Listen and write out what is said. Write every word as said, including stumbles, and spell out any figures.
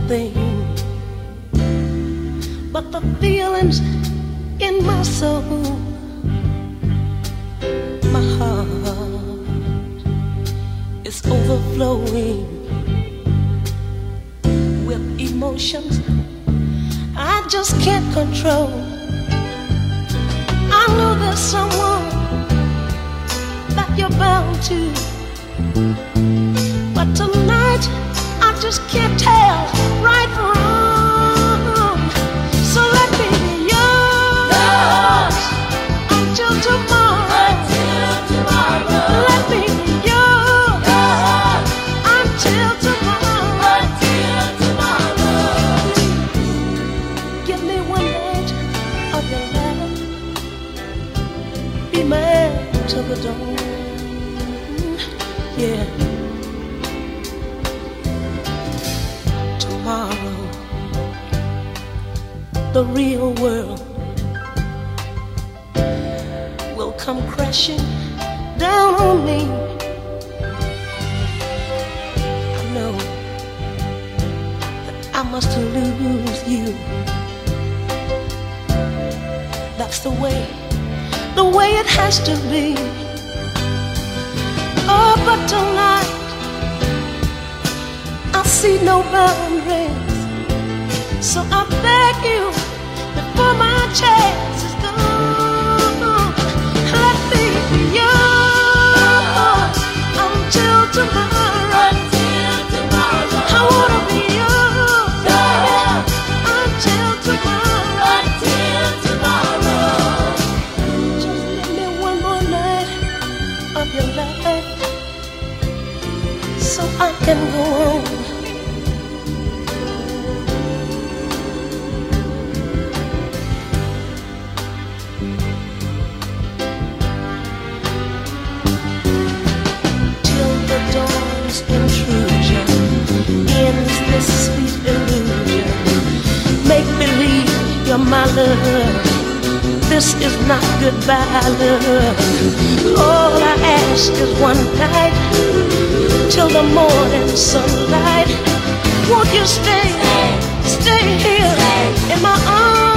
thing, but the feelings in my soul, my heart is overflowing with emotions I just can't control. I know there's someone that you're bound to, but tonight I just can't tell right from wrong. So let me be yours until tomorrow. Until tomorrow. Let me be yours, yours until tomorrow. Until tomorrow. Give me one night of your love. Be mine till the dawn. Yeah. Tomorrow, the real world will come crashing down on me. I know that I must lose you. That's the way, the way it has to be. Oh, but tonight I see no boundaries, so I beg you, before my chance is gone, let me be yours until tomorrow. Until tomorrow. I wanna be yours, yours until tomorrow. Until tomorrow. Just give me one more night of your love, so I can go on. Till the dawn's intrusion ends this sweet illusion. Make believe you're my love. This is not goodbye love. All I ask is one night till the morning sunlight. Won't you stay, stay here in my arms?